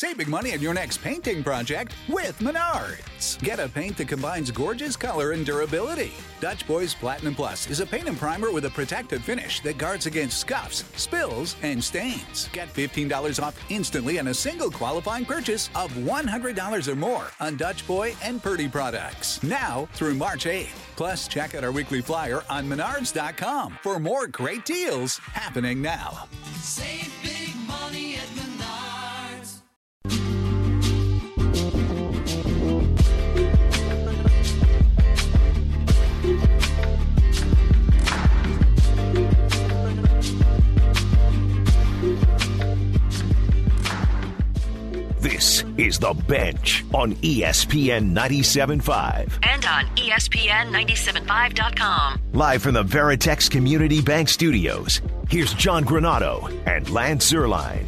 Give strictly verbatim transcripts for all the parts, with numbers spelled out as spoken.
Save big money on your next painting project with Menards. Get a paint that combines gorgeous color and durability. Dutch Boys Platinum Plus is a paint and primer with a protective finish that guards against scuffs, spills, and stains. Get fifteen dollars off instantly on a single qualifying purchase of one hundred dollars or more on Dutch Boy and Purdy products. Now through March eighth. Plus, check out our weekly flyer on menards dot com for more great deals happening now. Save big money at Menards. This is The Bench on E S P N ninety-seven point five. And on E S P N ninety-seven five dot com. Live from the Veritex Community Bank Studios, here's John Granado and Lance Zierlein.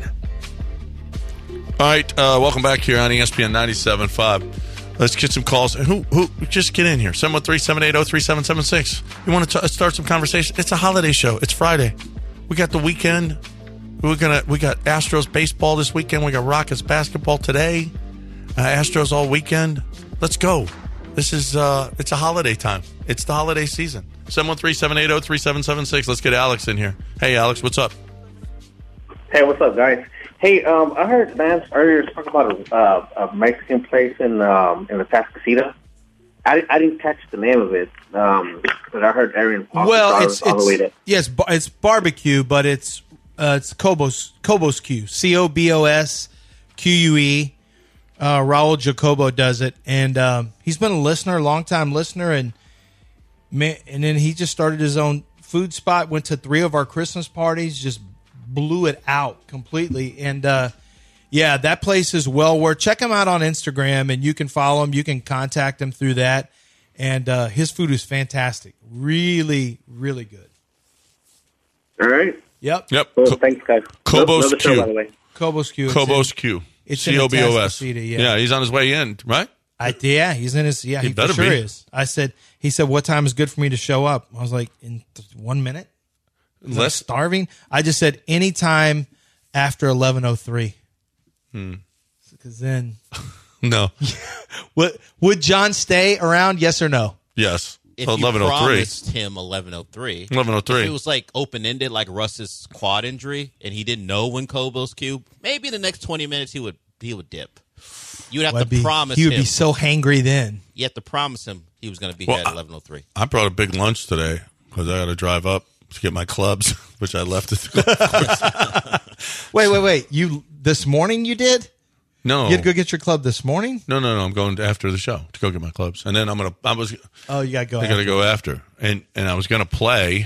All right, uh, welcome back here on E S P N ninety-seven point five. Let's get some calls. Who, who, just get in here. seven one three, seven eight zero, three seven seven six. You want to t- start some conversation? It's a holiday show. It's Friday. We got the weekend. We're gonna. We got Astros baseball this weekend. We got Rockets basketball today. Uh, Astros all weekend. Let's go. This is. Uh, it's a holiday time. It's the holiday season. seven one three, seven eight zero, three seven seven six. Let's get Alex in here. Hey, Alex, what's up? Hey, what's up, guys? Hey, um, I heard Lance earlier talk about a, uh, a Mexican place in um, in the Tascasita. I, I didn't catch the name of it, um, but I heard Arian. Well, it's all the way it's to- yes, bar- it's barbecue, but it's uh, it's Cobos Cobos Q C O B O S Q U E. Uh, Raul Jacobo does it, and um, he's been a listener, longtime listener, and man, and then he just started his own food spot. Went to three of our Christmas parties, just blew it out completely, and uh, yeah, that place is well worth. Check him out on Instagram, and you can follow him. You can contact him through that, and uh, his food is fantastic, really, really good. All right. Yep. Yep. Well, Co- thanks, guys. Cobos Love the show, Q. by the way. Cobos Q. It's Cobos in- Q. It's in C O B O S. Atascocita, yeah. Yeah, he's on his way in, right? I, yeah, he's in his. Yeah, He he, for better sure be. is. I said. He said, "What time is good for me to show up?" I was like, "In th- one minute." I'm Less. starving. I just said anytime after eleven oh three. Hmm. Because then, No. would would John stay around? Yes or no? Yes. If you eleven oh three. promised him eleven oh three. eleven oh three. If it was like open-ended like Russ's quad injury and he didn't know when Cobos Q, maybe in the next twenty minutes he would he would dip. You would have Well, to I'd be- promise he would him. be so hangry then. You have to promise him he was going to be Well, here at I- eleven oh three. I brought a big lunch today because I got to drive up to get my clubs, which I left at the golf course. Wait, wait, wait. You this morning you did? No. You had to go get your club this morning? No, no, no. I'm going after the show to go get my clubs, and then I'm gonna. I was. Oh, you got to go. I got to after. go after, and and I was gonna play.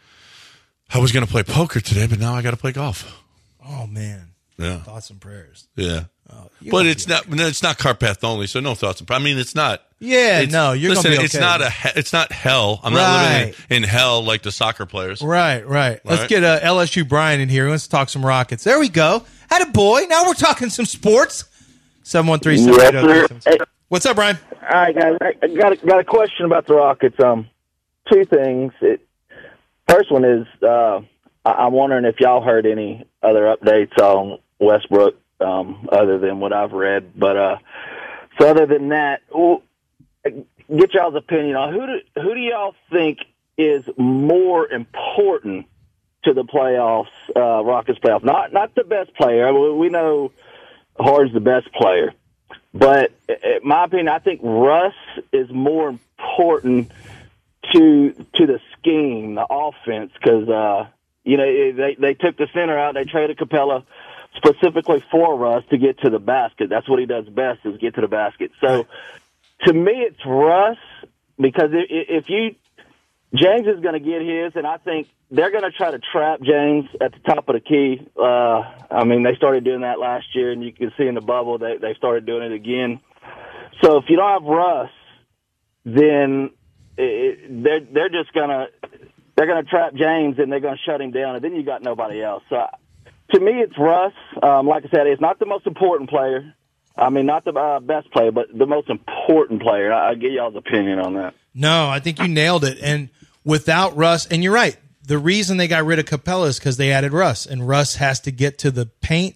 I was gonna play poker today, but now I got to play golf. Oh man. Yeah. Thoughts and prayers. Yeah. Oh, you But won't it's be not. No, it's not Carpath only, so no thoughts. I mean, it's not. Yeah, it's, no, you're listen, gonna be it's okay. not a. he- It's not hell. I'm not living Right. in, in hell like the soccer players. Right, right. Let's Right. get uh, L S U Brian in here. He wants to talk some Rockets. There we go. Had a boy. Now we're talking some sports. seven one three, seven eight zero, three seven seven. What's up, Brian? All right, guys. I got a, got a question about the Rockets. Um, two things. It, first one is uh, I, I'm wondering if y'all heard any other updates on Westbrook um, other than what I've read. But uh, so other than that, well, get y'all's opinion on who do who do y'all think is more important to the playoffs, uh, Rockets playoffs? Not not the best player. We, we know Harden's the best player. But in my opinion, I think Russ is more important to to the scheme, the offense, because uh, you know they they took the center out. They traded Capella specifically for Russ to get to the basket. That's what he does best, is get to the basket. So to me, it's Russ, because if, if you James is going to get his, and I think they're going to try to trap James at the top of the key. Uh, I mean, they started doing that last year, and you can see in the bubble they they started doing it again. So if you don't have Russ, then it, they're they're just gonna they're gonna trap James, and they're gonna shut him down, and then you got nobody else. So to me, it's Russ. Um, like I said, it's not the most important player. I mean, not the uh, best player, but the most important player. I, I get y'all's opinion on that. No, I think you nailed it. And without Russ, and you're right, the reason they got rid of Capella is because they added Russ, and Russ has to get to the paint.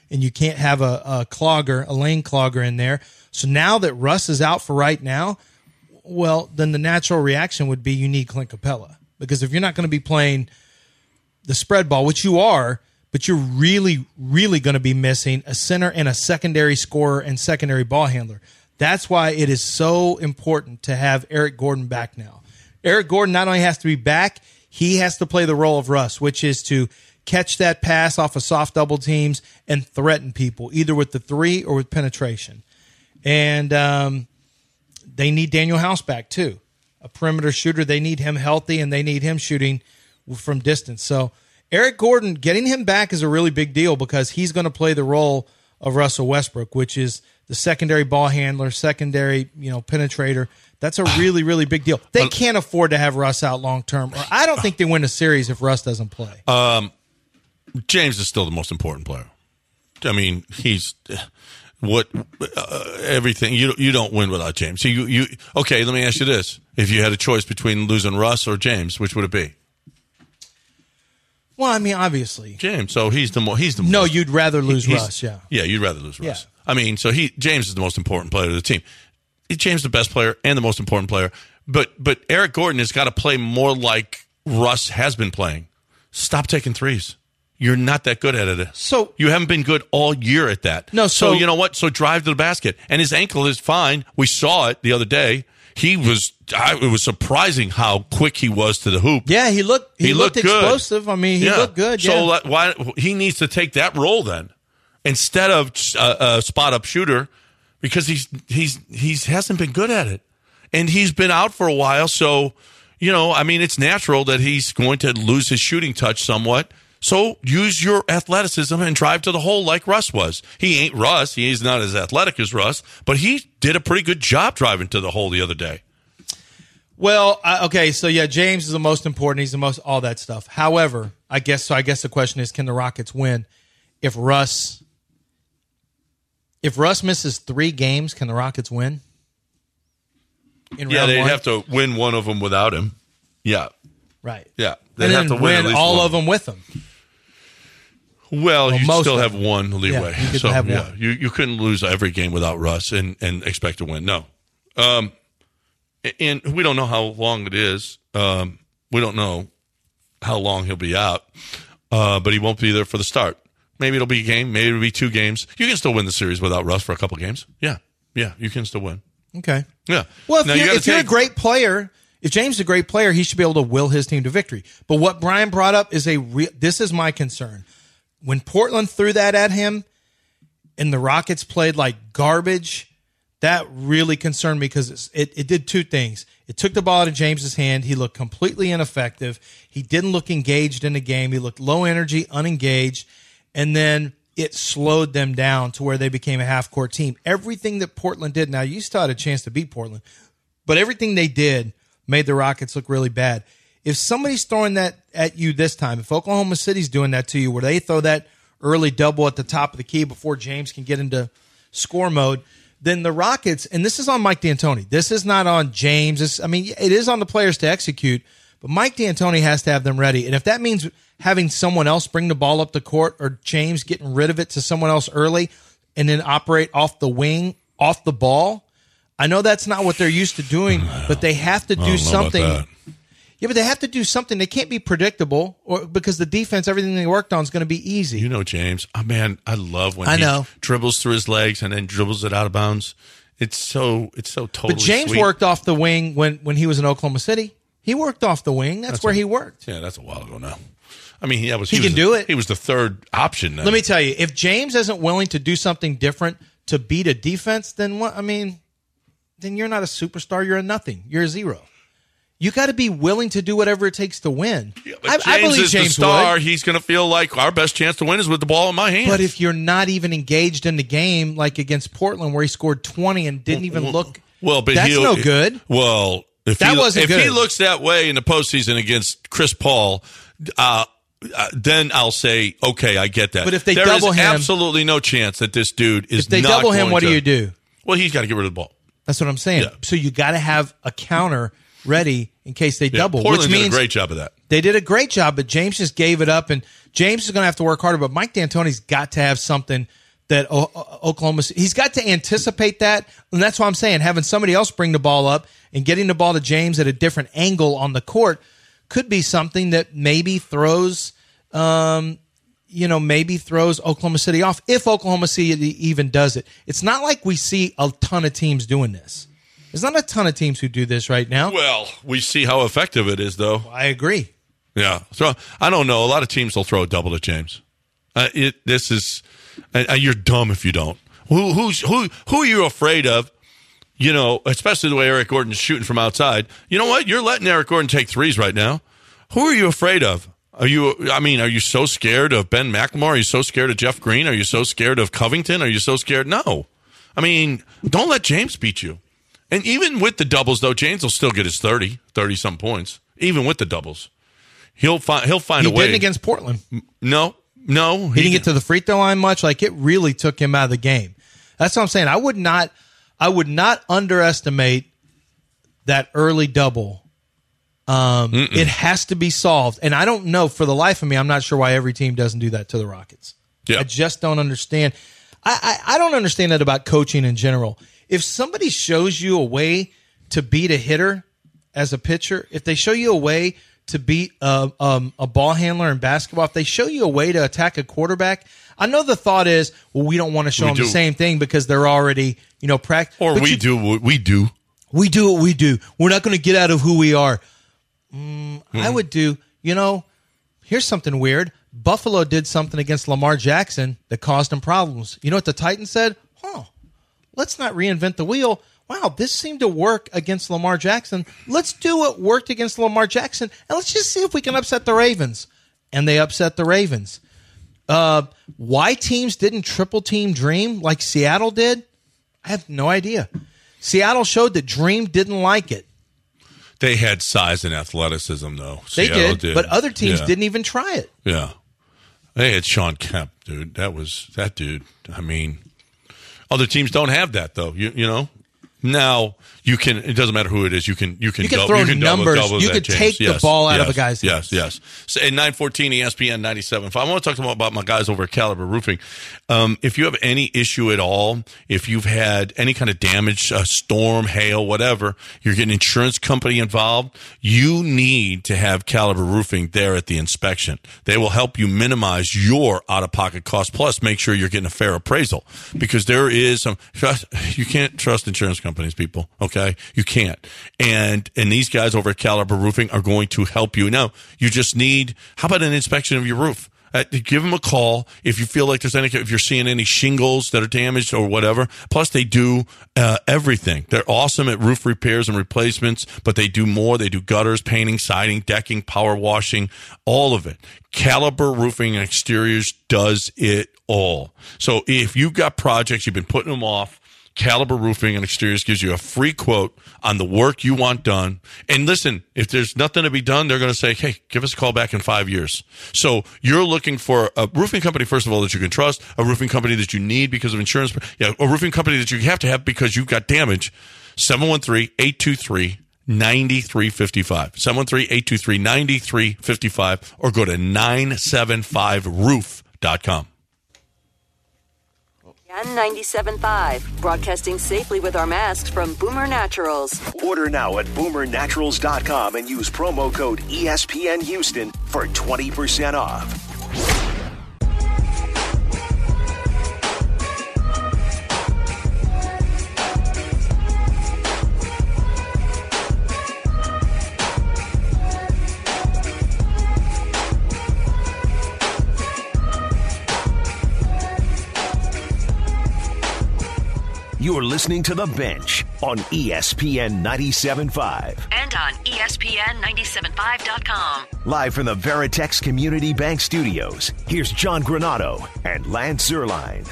and you can't have a, a clogger, a lane clogger in there. So now that Russ is out for right now, well, then the natural reaction would be you need Clint Capella. Because if you're not going to be playing the spread ball, which you are, but you're really, really going to be missing a center and a secondary scorer and secondary ball handler. That's why it is so important to have Eric Gordon back now. Eric Gordon not only has to be back, he has to play the role of Russ, which is to catch that pass off of soft double teams and threaten people, either with the three or with penetration. And um, they need Daniel House back, too. A perimeter shooter. They need him healthy, and they need him shooting from distance. So Eric Gordon, getting him back is a really big deal because he's going to play the role of Russell Westbrook, which is the secondary ball handler, secondary, you know, penetrator. That's a really, really big deal. They can't afford to have Russ out long term. Or I don't think they win a series if Russ doesn't play. Um, James is still the most important player. I mean, he's what uh, everything. You you don't win without James. So you you okay? Let me ask you this: if you had a choice between losing Russ or James, which would it be? Well, I mean, obviously James. So he's the more he's the no. most, You'd rather lose he's, Russ, yeah. Yeah, you'd rather lose Russ. Yeah. I mean, so he James is the most important player of the team. James is the best player and the most important player. But but Eric Gordon has got to play more like Russ has been playing. Stop taking threes. You're not that good at it. So you haven't been good all year at that. No, so, so you know what? So drive to the basket. And his ankle is fine. We saw it the other day. He was. I, it was surprising how quick he was to the hoop. Yeah, he looked. He, he looked, looked explosive. good. I mean, he yeah. looked good. So yeah. why he needs to take that role then instead of a, a spot up shooter because he's he's he's hasn't been good at it and he's been out for a while. So you know, I mean, it's natural that he's going to lose his shooting touch somewhat. So use your athleticism and drive to the hole like Russ was. He ain't Russ. He's not as athletic as Russ, but he did a pretty good job driving to the hole the other day. Well, uh, okay, so yeah, James is the most important. He's the most all that stuff. However, I guess so. I guess the question is, can the Rockets win if Russ if Russ misses three games? Can the Rockets win? In yeah, round they'd one? have to win one of them without him. Yeah, right. Yeah, they'd and have then to win, win at least all one. of them with him. Well, Well, you most still of have them. one leeway. Yeah, you could so have yeah, one. you you couldn't lose every game without Russ and, and expect to win. No, um, and we don't know how long it is. Um, we don't know how long he'll be out, uh, but he won't be there for the start. Maybe it'll be a game. Maybe it'll be two games. You can still win the series without Russ for a couple games. Yeah, yeah, you can still win. Okay. Yeah. Well, if, Now, you're, you gotta if you're a take- great player, if James is a great player, he should be able to will his team to victory. But what Brian brought up is a real. This is my concern. When Portland threw that at him, and the Rockets played like garbage, that really concerned me because it's, it it did two things. It took the ball out of James's hand. He looked completely ineffective. He didn't look engaged in the game. He looked low energy, unengaged, and then it slowed them down to where they became a half-court team. Everything that Portland did, now you still had a chance to beat Portland, but everything they did made the Rockets look really bad. If somebody's throwing that at you this time, if Oklahoma City's doing that to you where they throw that early double at the top of the key before James can get into score mode, then the Rockets, and this is on Mike D'Antoni. This is not on James. This, I mean, it is on the players to execute, but Mike D'Antoni has to have them ready. And if that means having someone else bring the ball up the court or James getting rid of it to someone else early and then operate off the wing, off the ball, I know that's not what they're used to doing, but they have to do something. Yeah, but they have to do something. They can't be predictable, or because the defense, everything they worked on is going to be easy. You know, James, oh, man, I love when I he know. dribbles through his legs and then dribbles it out of bounds. It's so it's so totally But James sweet. worked off the wing when, when he was in Oklahoma City. He worked off the wing. That's, That's where a- he worked. Yeah, that's a while ago now. I mean, he, that was, He he can was do the, it. He was the third option then. Let me tell you, if James isn't willing to do something different to beat a defense, then what? I mean, then you're not a superstar. You're a nothing. You're a zero. You got to be willing to do whatever it takes to win. Yeah, but I, James I believe is James the star. would. He's going to feel like our best chance to win is with the ball in my hand. But if you're not even engaged in the game, like against Portland, where he scored twenty and didn't even well, look, well, but that's he'll- no good. Well, if That he, wasn't if he good. looks that way in the postseason against Chris Paul, uh, uh, then I'll say, okay, I get that. But if they There double is him- absolutely no chance that this dude is. If they not double him, going what do to- you do? Well, he's got to get rid of the ball. That's what I'm saying. Yeah. So you got to have a counter ready in case they Yeah, double, Portland which means did a great job of that. they did a great job, but James just gave it up, and James is going to have to work harder, but Mike D'Antoni's got to have something that o- o- Oklahoma, he's got to anticipate that. And that's why I'm saying having somebody else bring the ball up and getting the ball to James at a different angle on the court could be something that maybe throws, um, you know, maybe throws Oklahoma City off if Oklahoma City even does it. It's not like we see a ton of teams doing this. There's not a ton of teams who do this right now. Well, we see how effective it is, though. I agree. Yeah. So I don't know. A lot of teams will throw a double to James. Uh, it. This is. Uh, you're dumb if you don't. Who who's who who are you afraid of? You know, especially the way Eric Gordon's shooting from outside. You know what? You're letting Eric Gordon take threes right now. Who are you afraid of? Are you? I mean, are you so scared of Ben McLemore? Are you so scared of Jeff Green? Are you so scared of Covington? Are you so scared? No. I mean, don't let James beat you. And even with the doubles, though, James will still get his thirty, thirty-some points. Even with the doubles. He'll find he'll find he a way. He didn't against Portland. No, no. He, he didn't get to the free throw line much. Like, it really took him out of the game. That's what I'm saying. I would not I would not underestimate that early double. Um, it has to be solved. And I don't know, for the life of me, I'm not sure why every team doesn't do that to the Rockets. Yeah. I just don't understand. I, I, I don't understand that about coaching in general. If somebody shows you a way to beat a hitter as a pitcher, if they show you a way to beat a, um, a ball handler in basketball, if they show you a way to attack a quarterback, I know the thought is, well, we don't want to show We them do. the same thing because they're already, you know, practice. Or we you, do what we do. We do what we do. We're not going to get out of who we are. Mm, Hmm. I would do, you know, here's something weird. Buffalo did something against Lamar Jackson that caused him problems. You know what the Titans said? Huh, let's not reinvent the wheel. Wow, this seemed to work against Lamar Jackson. Let's do what worked against Lamar Jackson, and let's just see if we can upset the Ravens. And they upset the Ravens. Uh, why teams didn't triple team Dream like Seattle did, I have no idea. Seattle showed that Dream didn't like it. They had size and athleticism, though. They Seattle did, but other teams Yeah. didn't even try it. Yeah. They had Sean Kemp, dude. That was that dude. I mean, other teams don't have that, though. You you know. Now you can. It doesn't matter who it is. You can. You can. You can double, throw you can numbers. Double, double You that, could James. take the Yes, ball out yes, of a guy's Yes, yes. So at nine fourteen E S P N ninety-seven point five. I want to talk about, about my guys over at Caliber Roofing. Um, if you have any issue at all, if you've had any kind of damage, a storm, hail, whatever, you're getting an insurance company involved, you need to have Caliber Roofing there at the inspection. They will help you minimize your out-of-pocket costs, plus make sure you're getting a fair appraisal, because there is some – you can't trust insurance companies, people, okay? You can't. And and these guys over at Caliber Roofing are going to help you. Now, you just need – how about an inspection of your roof? Uh, give them a call if you feel like there's any, if you're seeing any shingles that are damaged or whatever. Plus, they do uh, everything. They're awesome at roof repairs and replacements, but they do more. They do gutters, painting, siding, decking, power washing, all of it. Caliber Roofing and Exteriors does it all. So if you've got projects, you've been putting them off, Caliber Roofing and Exteriors gives you a free quote on the work you want done. And listen, if there's nothing to be done, they're going to say, hey, give us a call back in five years. So you're looking for a roofing company, first of all, that you can trust, a roofing company that you need because of insurance, yeah, a roofing company that you have to have because you've got damage. seven one three, eight two three, nine three five five. seven one three, eight two three, nine three five five or go to nine seven five roof dot com. And ninety-seven point five, broadcasting safely with our masks from Boomer Naturals. Order now at boomer naturals dot com and use promo code E S P N Houston for twenty percent off. You're listening to The Bench on E S P N ninety-seven point five. And on E S P N ninety-seven point five dot com. Live from the Veritex Community Bank Studios, here's John Granado and Lance Zierlein.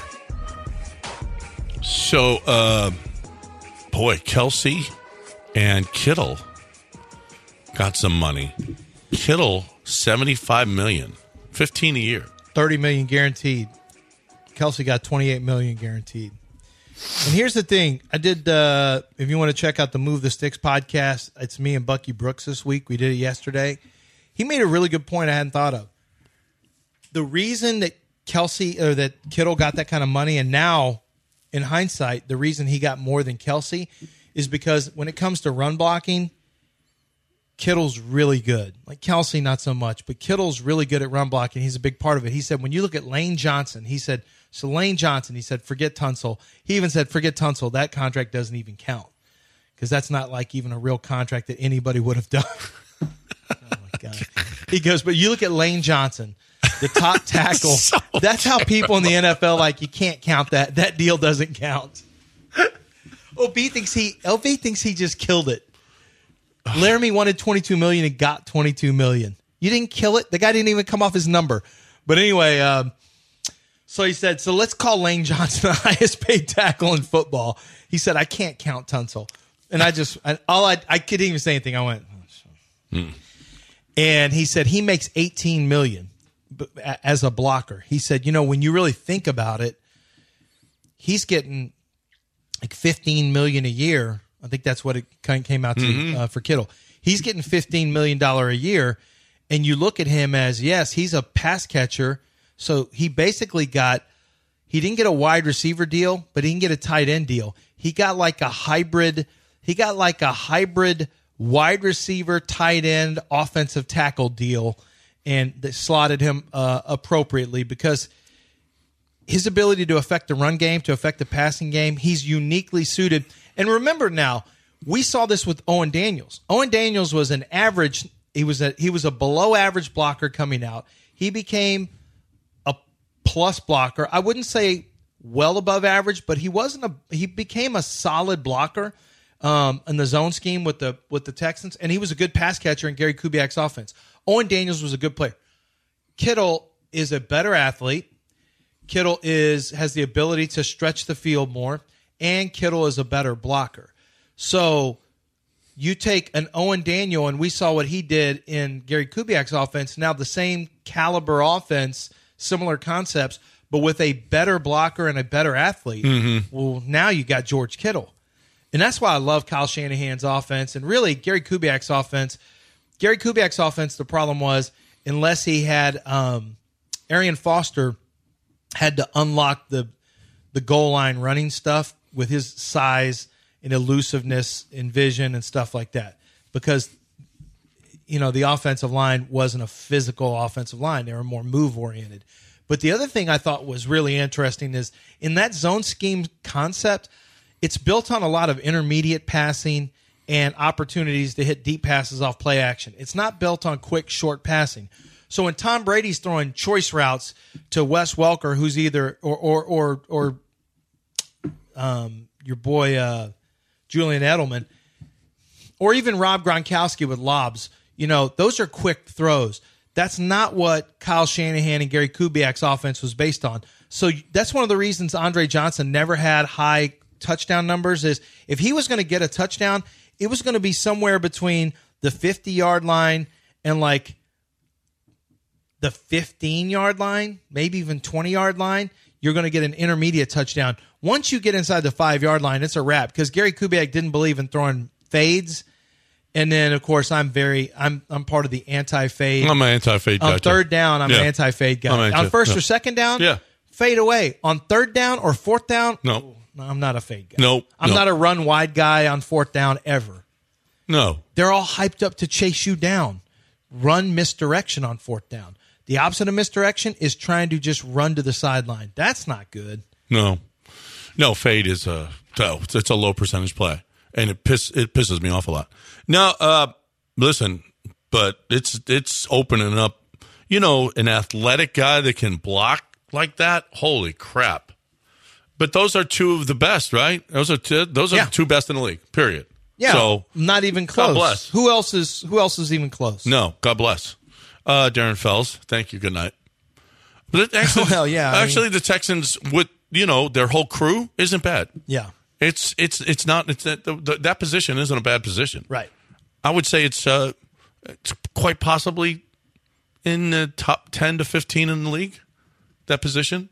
So, uh, boy, Kelsey and Kittle got some money. Kittle, seventy-five million dollars, fifteen a year. thirty million dollars guaranteed. Kelsey got twenty-eight million dollars guaranteed. And here's the thing. I did, uh, if you want to check out the Move the Sticks podcast, it's me and Bucky Brooks this week. We did it yesterday. He made a really good point I hadn't thought of. the reason that Kelsey or that Kittle got that kind of money, and now in hindsight, the reason he got more than Kelsey is because when it comes to run blocking, Kittle's really good. Like Kelsey, not so much, but Kittle's really good at run blocking. He's a big part of it. He said, when you look at Lane Johnson, he said, so Lane Johnson, he said, forget Tunsil. He even said, forget Tunsil. That contract doesn't even count because that's not like even a real contract that anybody would have done. Oh, my God. He goes, but you look at Lane Johnson, the top tackle. so that's how people in the N F L, like, you can't count that. That deal doesn't count. O B thinks he, L V thinks he just killed it. Laramie wanted twenty-two million dollars and got twenty-two million dollars. You didn't kill it. The guy didn't even come off his number. But anyway, um, so he said, so let's call Lane Johnson the highest paid tackle in football. He said, I can't count Tunsil. And I just, I, all I, I couldn't even say anything. I went, oh, hmm. And he said he makes eighteen million dollars as a blocker. He said, you know, when you really think about it, he's getting like fifteen million dollars a year. I think that's what it kind of came out to mm-hmm. uh, for Kittle. He's getting fifteen million dollars a year, and you look at him as, yes, he's a pass catcher, so he basically got, he didn't get a wide receiver deal, but he didn't get a tight end deal. He got like a hybrid, he got like a hybrid wide receiver, tight end, offensive tackle deal, and they slotted him uh, appropriately because his ability to affect the run game, to affect the passing game, he's uniquely suited. And remember now, we saw this with Owen Daniels. Owen Daniels was an average. He was a he was a below average blocker coming out. He became a plus blocker. I wouldn't say well above average, but he wasn't a. He became a solid blocker um, in the zone scheme with the with the Texans, and he was a good pass catcher in Gary Kubiak's offense. Owen Daniels was a good player. Kittle is a better athlete. Kittle is has the ability to stretch the field more. And Kittle is a better blocker. So you take an Owen Daniel, and we saw what he did in Gary Kubiak's offense. Now the same caliber offense, similar concepts, but with a better blocker and a better athlete. Mm-hmm. Well, now you got George Kittle. And that's why I love Kyle Shanahan's offense. And really, Gary Kubiak's offense. Gary Kubiak's offense, the problem was, unless he had um, Arian Foster had to unlock the the goal line running stuff with his size and elusiveness and vision and stuff like that. Because, you know, the offensive line wasn't a physical offensive line. They were more move-oriented. But the other thing I thought was really interesting is in that zone scheme concept, it's built on a lot of intermediate passing and opportunities to hit deep passes off play action. It's not built on quick, short passing. So when Tom Brady's throwing choice routes to Wes Welker, who's either or or or, or um, your boy uh, Julian Edelman, or even Rob Gronkowski with lobs, you know, those are quick throws. That's not what Kyle Shanahan and Gary Kubiak's offense was based on. So that's one of the reasons Andre Johnson never had high touchdown numbers is if he was going to get a touchdown, it was going to be somewhere between the fifty-yard line and like the fifteen-yard line, maybe even twenty-yard line. You're going to get an intermediate touchdown. Once you get inside the five-yard line, it's a wrap because Gary Kubiak didn't believe in throwing fades. And then, of course, I'm very I'm I'm part of the anti-fade. I'm an anti-fade guy. On third down, I'm yeah. an anti-fade guy. Anti- On first no. or second down, yeah. fade away. On third down or fourth down, no. no I'm not a fade guy. No. I'm no. not a run wide guy on fourth down ever. No. They're all hyped up to chase you down. Run misdirection on fourth down. The opposite of misdirection is trying to just run to the sideline. That's not good. No. No, fade is a, it's a low percentage play, and it piss, it pisses me off a lot. Now, uh, listen, but it's it's opening up, you know, an athletic guy that can block like that. Holy crap. But those are two of the best, right? Those are two, those are Yeah. the two best in the league, period. Yeah, so, not even close. God bless. Who else is who else is even close? No, God bless. Uh, Darren Fells, thank you. Good night. But it actually, Well, yeah, I actually, mean- the Texans with you know their whole crew isn't bad. Yeah, It's it's it's not it's that the, the, that position isn't a bad position. right. I would say it's uh, it's quite possibly in the top ten to fifteen in the league. That position.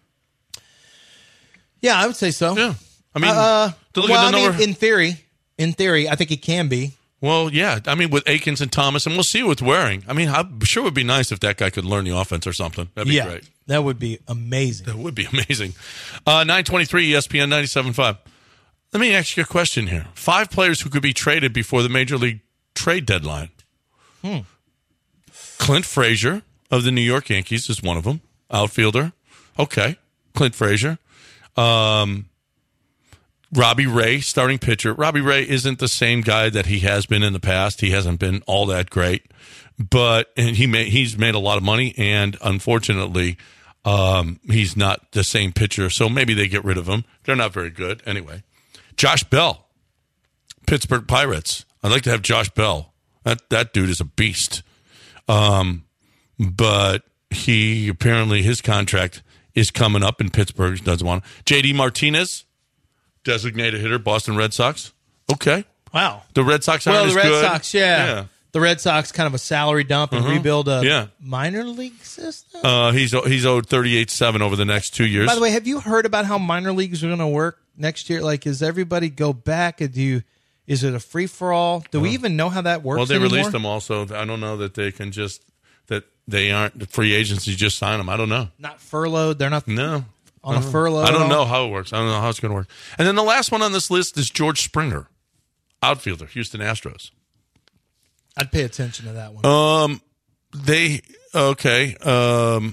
Yeah, I would say so. Yeah, I mean, uh, to look well, at the I mean, number. in theory, in theory, I think it can be. Well, yeah. I mean, with Akins and Thomas, and we'll see with Waring. I mean, I'm sure it would be nice if that guy could learn the offense or something. That'd be yeah, great. That would be amazing. That would be amazing. Uh, nine twenty-three E S P N ninety-seven point five. Let me ask you a question here. Five players who could be traded before the Major League trade deadline. Hmm. Clint Frazier of the New York Yankees is one of them. Outfielder. Okay. Clint Frazier. Um, Robbie Ray, starting pitcher. Robbie Ray isn't the same guy that he has been in the past. He hasn't been all that great. But and he made, he's made a lot of money, and unfortunately, um, he's not the same pitcher. So maybe they get rid of him. They're not very good. Anyway. Josh Bell, Pittsburgh Pirates. I'd like to have Josh Bell. That that dude is a beast. Um, but he apparently his contract is coming up in Pittsburgh. Doesn't want to. J D Martinez, designated hitter, Boston Red Sox. Okay. Wow. The Red Sox aren't well, the as Red good. Sox, yeah. yeah. The Red Sox kind of a salary dump and Uh-huh. rebuild a Yeah. minor league system. Uh, he's he's owed thirty-eight seven over the next two years. By the way, have you heard about how minor leagues are going to work next year? Like, does everybody go back? Or do you? Is it a free for all? Do we even know how that works? Well, they anymore? released them also. I don't know that they can just that they aren't free agents. You just sign them. I don't know. Not furloughed. They're not No. on I a don't- furlough. I at don't all? know how it works. I don't know how it's going to work. And then the last one on this list is George Springer, outfielder, Houston Astros. I'd pay attention to that one. Um, they okay. Um,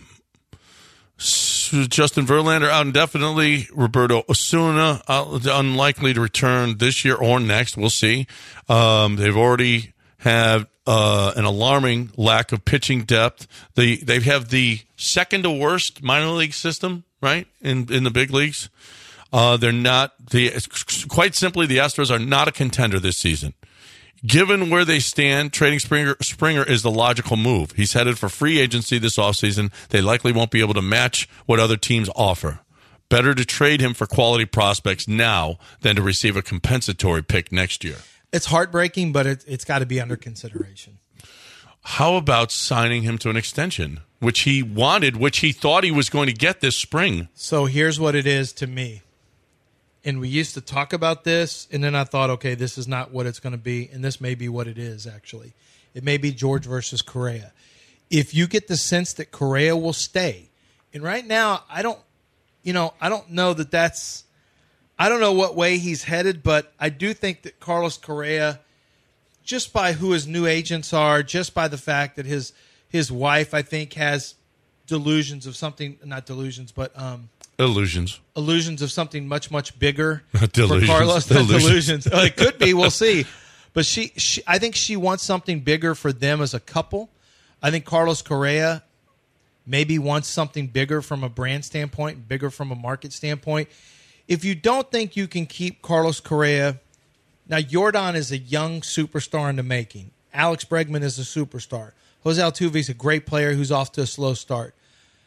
S- Justin Verlander out indefinitely. Roberto Osuna uh, unlikely to return this year or next. We'll see. Um, they've already have uh, an alarming lack of pitching depth. They they have the second to worst minor league system, right, in in the big leagues. Uh, they're not the quite simply the Astros are not a contender this season. Given where they stand, trading Springer Springer is the logical move. He's headed for free agency this offseason. They likely won't be able to match what other teams offer. Better to trade him for quality prospects now than to receive a compensatory pick next year. It's heartbreaking, but it, it's got to be under consideration. How about signing him to an extension, which he wanted, which he thought he was going to get this spring? So here's what it is to me. And we used to talk about this, and then I thought, okay, this is not what it's going to be, and this may be what it is, actually. It may be George versus Correa. If you get the sense that Correa will stay, and right now, I don't, you know, I don't know that that's, I don't know what way he's headed, but I do think that Carlos Correa, just by who his new agents are, just by the fact that his his wife, I think, has delusions of something, not delusions, but um, Illusions. illusions of something much, much bigger Delusions. for Carlos than Delusions. delusions. Oh, it could be. We'll see. But she, she, I think she wants something bigger for them as a couple. I think Carlos Correa maybe wants something bigger from a brand standpoint, bigger from a market standpoint. If you don't think you can keep Carlos Correa, now Yordan is a young superstar in the making. Alex Bregman is a superstar. Jose Altuve is a great player who's off to a slow start.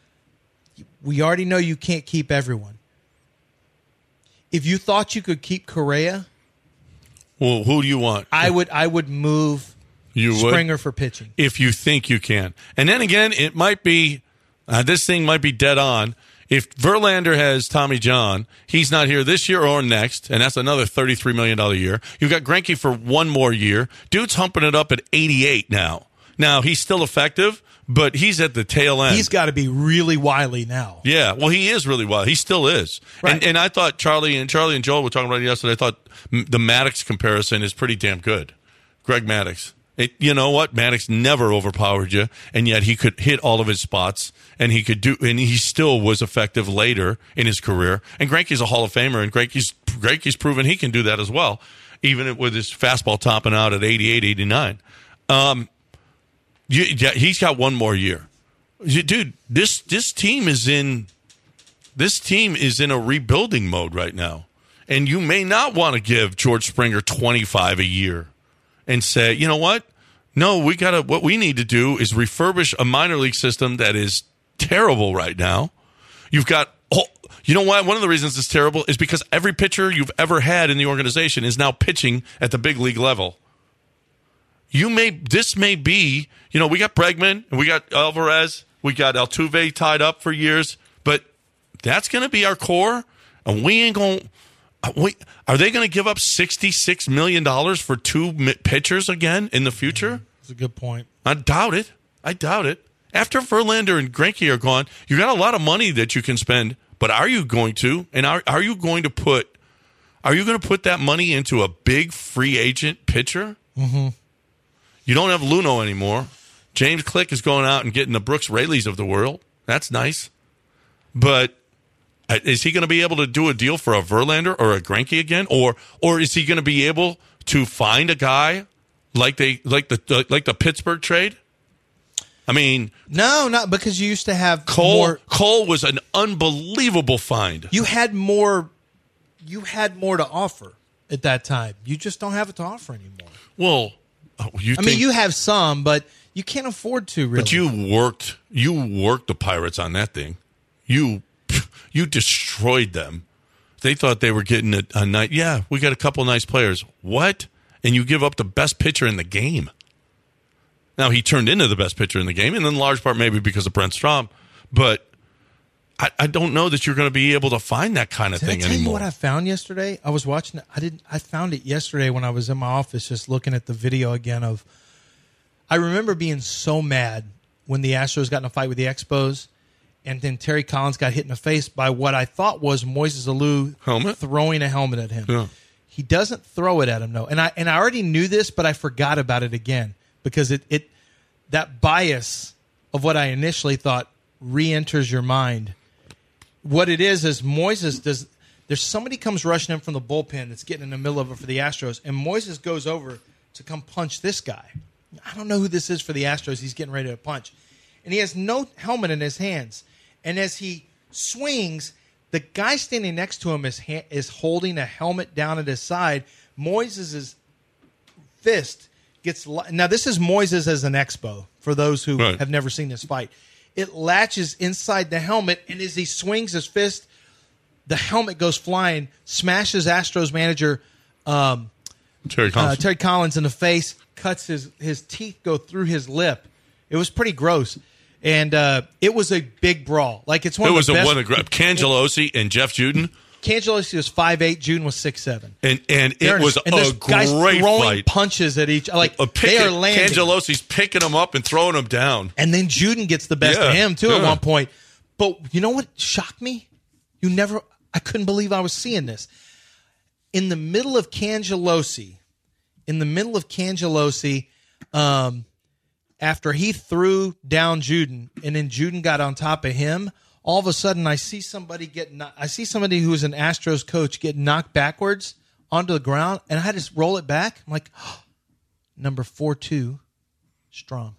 We already know you can't keep everyone. If you thought you could keep Correa, Well, who do you want? I would I would move You would? Springer for pitching. If you think you can. And then again, it might be, uh, this thing might be dead on. If Verlander has Tommy John, he's not here this year or next, and that's another thirty-three million dollars a year. You've got Greinke for one more year. Dude's humping it up at eighty-eight now. Now, he's still effective, but he's at the tail end. He's got to be really wily now. Yeah, well, he is really well. He still is. Right. And, and I thought Charlie and Charlie and Joel were talking about it yesterday. I thought m- the Maddox comparison is pretty damn good. Greg Maddox. It, you know what? Maddox never overpowered you, and yet he could hit all of his spots, and he could do, and he still was effective later in his career. And Greinke's a Hall of Famer, and Greinke's, Greinke's proven he can do that as well, even with his fastball topping out at eighty-eight, eighty-nine. Um, you, yeah, he's got one more year. You- Dude, this this team is in this team is in a rebuilding mode right now, and you may not want to give George Springer twenty-five a year and say, you know what? No, we gotta. What we need to do is refurbish a minor league system that is terrible right now. You've got, oh, you know what? One of the reasons it's terrible is because every pitcher you've ever had in the organization is now pitching at the big league level. You may, this may be, you know, we got Bregman and we got Alvarez, we got Altuve tied up for years, but that's going to be our core, and we ain't going. Uh, wait, are they going to give up sixty-six million dollars for two mi- pitchers again in the future? That's a good point. I doubt it. I doubt it. After Verlander and Greinke are gone, you got a lot of money that you can spend, but are you going to? And are are you going to put are you going to put that money into a big free agent pitcher? Mm-hmm. You don't have Luno anymore. James Click is going out and getting the Brooks Rayleys of the world. That's nice. But is he going to be able to do a deal for a Verlander or a Greinke again? Or or is he going to be able to find a guy like they like the like the Pittsburgh trade? I mean, no, not because you used to have Cole. more. Cole was an unbelievable find. You had more. You had more to offer at that time. You just don't have it to offer anymore. Well, you. I think, mean, you have some, but you can't afford to. Really, but you worked. You worked the Pirates on that thing. You, you destroyed them. They thought they were getting a, a night. Yeah, we got a couple nice players. What? And you give up the best pitcher in the game. Now, he turned into the best pitcher in the game, and in large part maybe because of Brent Strom. But I, I don't know that you're going to be able to find that kind of Did thing I tell anymore. you what I found yesterday? I was watching. I didn't. I found it yesterday when I was in my office, just looking at the video again. Of, I remember being so mad when the Astros got in a fight with the Expos, and then Terry Collins got hit in the face by what I thought was Moises Alou helmet? throwing a helmet at him. Yeah. He doesn't throw it at him, though. And I and I already knew this, but I forgot about it again because it, it that bias of what I initially thought re-enters your mind. What it is is Moises does. There's somebody comes rushing in from the bullpen that's getting in the middle of it for the Astros, and Moises goes over to come punch this guy. I don't know who this is for the Astros. He's getting ready to punch, and he has no helmet in his hands. And as he swings, the guy standing next to him is ha- is holding a helmet down at his side. Moises' fist gets li- now. This is Moises as an Expo for those who Right. have never seen this fight. It latches inside the helmet, and as he swings his fist, the helmet goes flying, smashes Astros manager um, Terry Collins. uh, Terry Collins in the face, cuts his his teeth go through his lip. It was pretty gross. And uh, it was a big brawl. Like it's one it of was the a best. one of Cangelosi and Jeff Juden, Cangelosi was five eight, Juden was six seven. and and They're it in- was and there's a guys great throwing fight. punches at each. Like A pick, they are landing. Cangelosi's picking them up and throwing them down. And then Juden gets the best Yeah, of him too at yeah. one point. But you know what shocked me? You never. I couldn't believe I was seeing this. In the middle of Cangelosi, in the middle of Cangelosi, um, after he threw down Juden, and then Juden got on top of him, all of a sudden I see somebody get. kno- I see somebody who is an Astros coach get knocked backwards onto the ground, and I had to roll it back. I'm like, oh, number four two, Strom.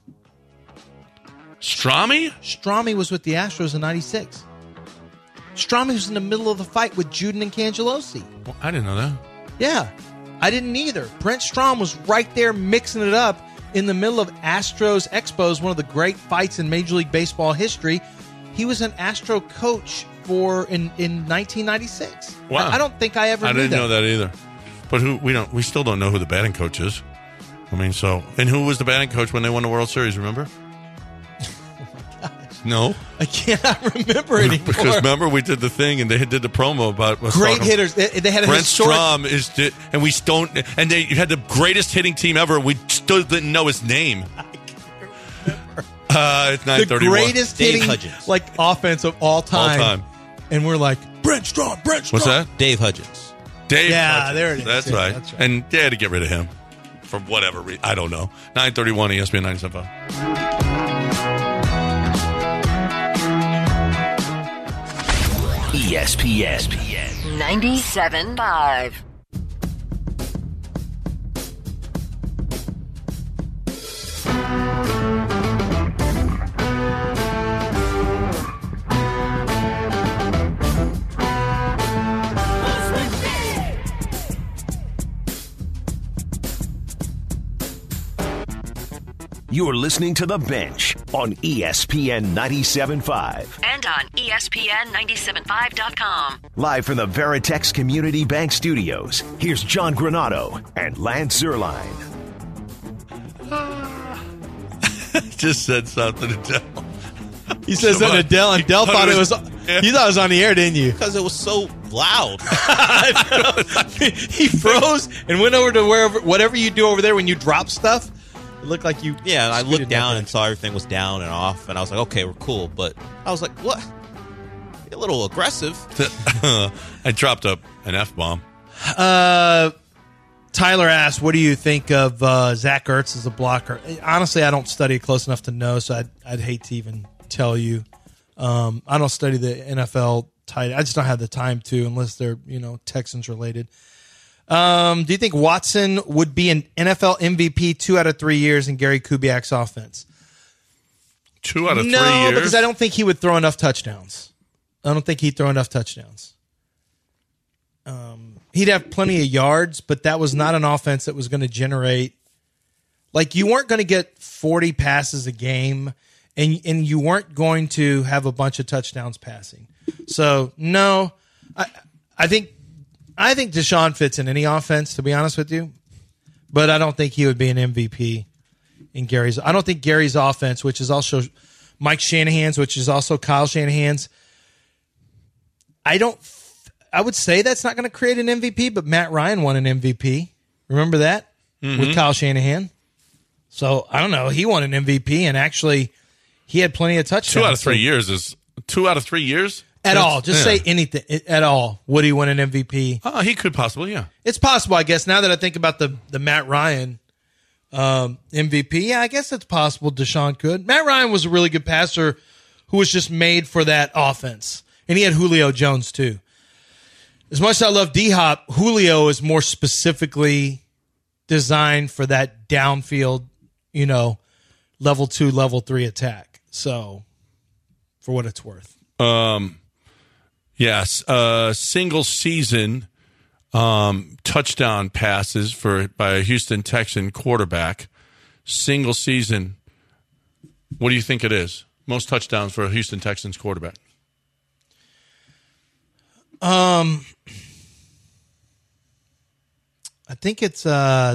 Strami? Strami was with the Astros in ninety-six. Strami was in the middle of the fight with Juden and Cangelosi. Well, I didn't know that. Yeah, I didn't either. Brent Strom was right there mixing it up in the middle of Astros Expos, one of the great fights in Major League Baseball history. He was an Astro coach for in, in nineteen ninety-six. Wow. I, I don't think I ever I knew didn't that. know that either. But who we don't we still don't know who the batting coach is. I mean, so and who was the batting coach when they won the World Series? Remember? No, I cannot remember anymore. because remember we did the thing and they did the promo about us Great talking- hitters. They, they had a Brent historic. Strom is, di- and we don't, and they had the greatest hitting team ever. We still didn't know his name. Uh, it's nine the thirty-one. greatest Dave hitting Hudgens. like offense of all time. time. And we're like, Brent Strom, Brent Strom. What's that? Dave Hudgens. Dave. Yeah, Hudgens. there it is. That's, Yeah, right. that's right. And they had to get rid of him for whatever reason. I don't know. nine thirty-one E S P N ninety-seven point five. E S P N. ninety-seven point five. You're listening to The Bench on E S P N ninety-seven point five. And on E S P N ninety-seven point five dot com. Live from the Veritex Community Bank Studios, here's John Granado and Lance Zerline. Just said something to Dell. He says that Adele, and Adele thought it was. You thought it was on the air, didn't you? Because it was so loud. He froze and went over to wherever, whatever you do over there when you drop stuff. It looked like you. Yeah, and I scooted looked down that and saw everything was down and off, and I was like, okay, we're cool. But I was like, what? You're a little aggressive. I dropped up an F-bomb. Uh, Tyler asked, what do you think of uh, Zach Ertz as a blocker? Honestly, I don't study it close enough to know, so I'd, I'd hate to even tell you. Um, I don't study the N F L tight. I just don't have the time to, unless they're, you know, Texans related. Um, do you think Watson would be an N F L M V P two out of three years in Gary Kubiak's offense? Two out of no, three years? No, because I don't think he would throw enough touchdowns. I don't think he'd throw enough touchdowns. Um, he'd have plenty of yards, but that was not an offense that was going to generate. Like, you weren't going to get forty passes a game, and and you weren't going to have a bunch of touchdowns passing. So no, I I think I think Deshaun fits in any offense, to be honest with you, but I don't think he would be an M V P in Gary's. I don't think Gary's offense, which is also Mike Shanahan's, which is also Kyle Shanahan's. I don't. I would say that's not going to create an M V P, but Matt Ryan won an M V P. Remember that Mm-hmm. with Kyle Shanahan. So I don't know. He won an M V P, and actually, he had plenty of touchdowns. Two out of three So- years is two out of three years At That's- all. Just yeah. say anything at all. Would he win an M V P? Uh, he could possibly, yeah. It's possible, I guess. Now that I think about the, the Matt Ryan um, M V P, yeah, I guess it's possible Deshaun could. Matt Ryan was a really good passer who was just made for that offense. And he had Julio Jones, too. As much as I love D-Hop, Julio is more specifically designed for that downfield, you know, level two, level three attack. So, for what it's worth. Um, yes, uh, single season um, touchdown passes for by a Houston Texan quarterback. Single season. What do you think it is? Most touchdowns for a Houston Texans quarterback. Um, I think it's uh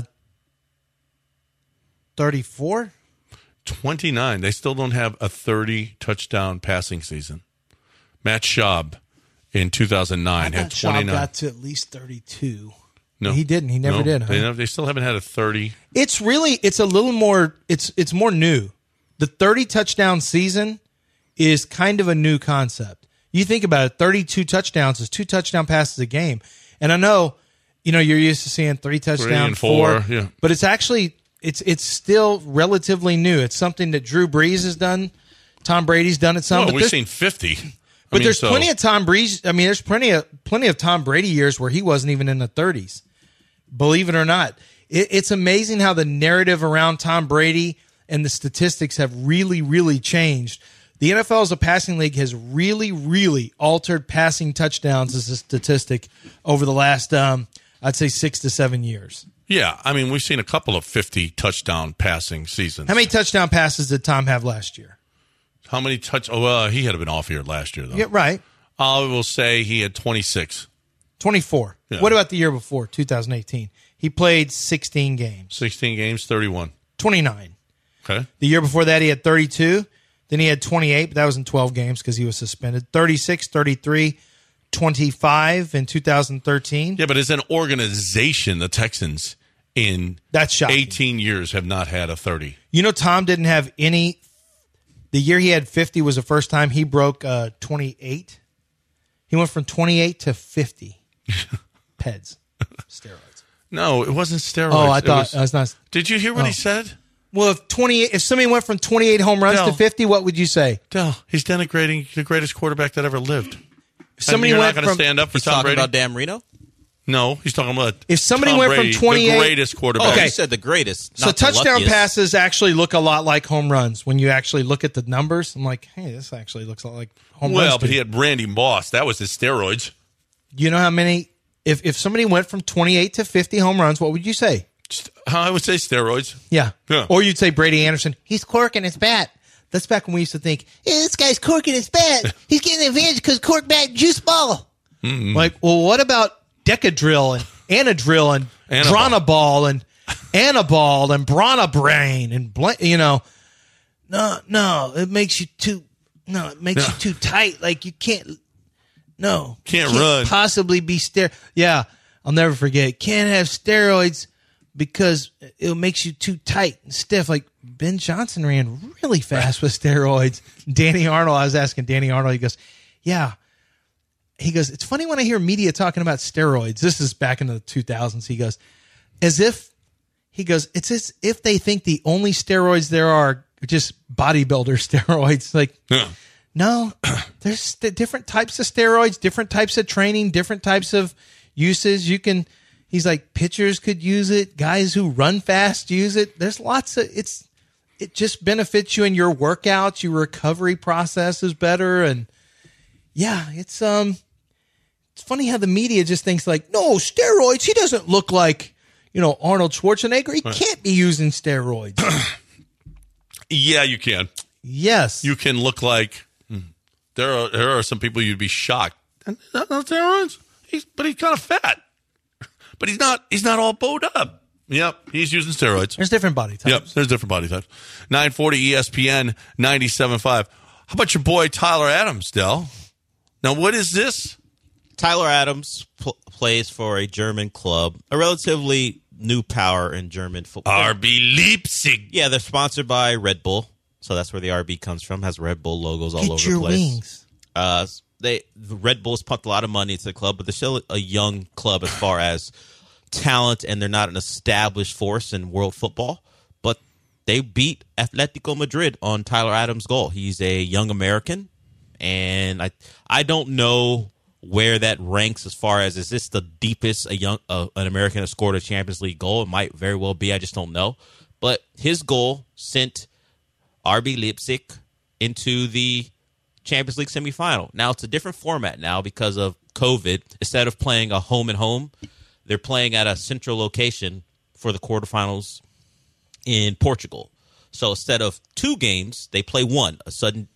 thirty-four. twenty-nine. They still don't have a thirty touchdown passing season. Matt Schaub in two thousand nine had Schaub twenty-nine. got to at least thirty-two. No, he didn't. He never No, did. Huh? They, never, they still haven't had a thirty. It's really, it's a little more, it's it's more new. The thirty touchdown season is kind of a new concept. You think about it, thirty-two touchdowns is two touchdown passes a game. And I know, you know, you're used to seeing three touchdowns, Three and four, four, yeah. but it's actually, it's it's still relatively new. It's something that Drew Brees has done. Tom Brady's done it some. Well, but we've there's- seen fifty. But I mean, there's so- plenty of Tom Brees. I mean, there's plenty of plenty of Tom Brady years where he wasn't even in the thirties. Believe it or not, it, it's amazing how the narrative around Tom Brady and the statistics have really, really changed. The N F L as a passing league has really, really altered passing touchdowns as a statistic over the last, um, I'd say, six to seven years. Yeah, I mean, we've seen a couple of fifty touchdown passing seasons. How many touchdown passes did Tom have last year? How many touch? Oh, well, he had been off here last year, though. Yeah, right. I will say he had twenty-six. twenty-four. Yeah. What about the year before, two thousand eighteen? He played sixteen games. sixteen games, thirty-one. twenty-nine. Okay. The year before that, he had thirty-two. Then he had twenty-eight, but that was in twelve games because he was suspended. thirty-six, thirty-three, twenty-five in two thousand thirteen. Yeah, but as an organization, the Texans in That's shocking. eighteen years have not had a thirty. You know, Tom didn't have any. The year he had fifty was the first time he broke uh, twenty-eight. He went from twenty-eight to fifty. Peds. Steroids. No, it wasn't steroids. Oh, I It thought was- that was not. Did you hear what Oh. he said? Well, if twenty-eight, if somebody went from twenty-eight home runs Dell. to fifty, what would you say? Dell, he's denigrating the greatest quarterback that ever lived. If somebody and you're went not going to from stand up for He's Tom talking Brady? about Dan Marino? No, he's talking about If somebody Tom went from Brady, twenty-eight the greatest quarterback. Oh, you said the greatest. So not the touchdown luckiest. passes actually look a lot like home runs when you actually look at the numbers. I'm like, hey, this actually looks a lot like home runs. Well, to but me. he had Randy Moss. That was his steroids. You know how many? If if somebody went from twenty-eight to fifty home runs, what would you say? Just- I would say steroids. Yeah. Yeah. Or you'd say Brady Anderson. He's corking his bat. That's back when we used to think, hey, this guy's corking his bat. He's getting the advantage because cork bat juice ball. Mm-hmm. Like, well, what about Decadrill and Anadrill and Anabol. Dronaball and Anabol and Bronabrain and bl- you know? No, no, it makes you too. No, it makes No. you too tight. Like you can't. no, Can't can't run. possibly be ster. Yeah, I'll never forget. Can't have steroids because it makes you too tight and stiff. Like Ben Johnson ran really fast with steroids. Danny Arnold, I was asking Danny Arnold, he goes, yeah. He goes, it's funny when I hear media talking about steroids. This is back in the two thousands. He goes, as if, he goes, it's as if they think the only steroids there are just bodybuilder steroids. Like, Yeah. no, there's st- different types of steroids, different types of training, different types of uses. You can, he's like, pitchers could use it. Guys who run fast use it. There's lots of, it's, it just benefits you in your workouts. Your recovery process is better. And yeah, it's, um, it's funny how the media just thinks like, no, steroids. He doesn't look like, you know, Arnold Schwarzenegger. He can't be using steroids. Yeah, you can. Yes. You can look like there are there are some people you'd be shocked. And not not steroids. He's but he's kind of fat. But he's not he's not all bowed up. Yep, he's using steroids. There's different body types. Yep, there's different body types. nine forty E S P N ninety-seven point five. How about your boy Tyler Adams, Del? Now, what is this? Tyler Adams pl- plays for a German club, a relatively new power in German football. R B Leipzig. Yeah, they're sponsored by Red Bull, so that's where the R B comes from. Has Red Bull logos all Get over your the place. wings. Uh, they the Red Bull's pumped a lot of money into the club, but they're still a young club as far as talent, and they're not an established force in world football. But they beat Atletico Madrid on Tyler Adams' goal. He's a young American, and I I don't know where that ranks as far as is this the deepest a young uh, an American has scored a Champions League goal? It might very well be. I just don't know. But his goal sent R B Leipzig into the Champions League semifinal. Now it's a different format now because of COVID. Instead of playing a home and home, they're playing at a central location for the quarterfinals in Portugal. So instead of two games, they play one. A sudden,